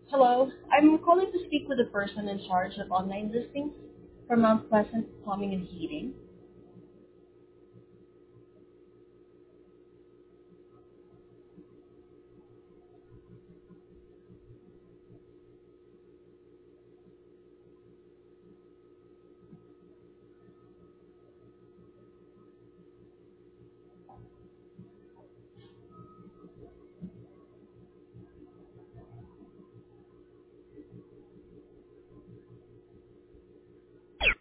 Hello, I'm calling to speak with the person in charge of online listings for Mount Pleasant Plumbing and Heating.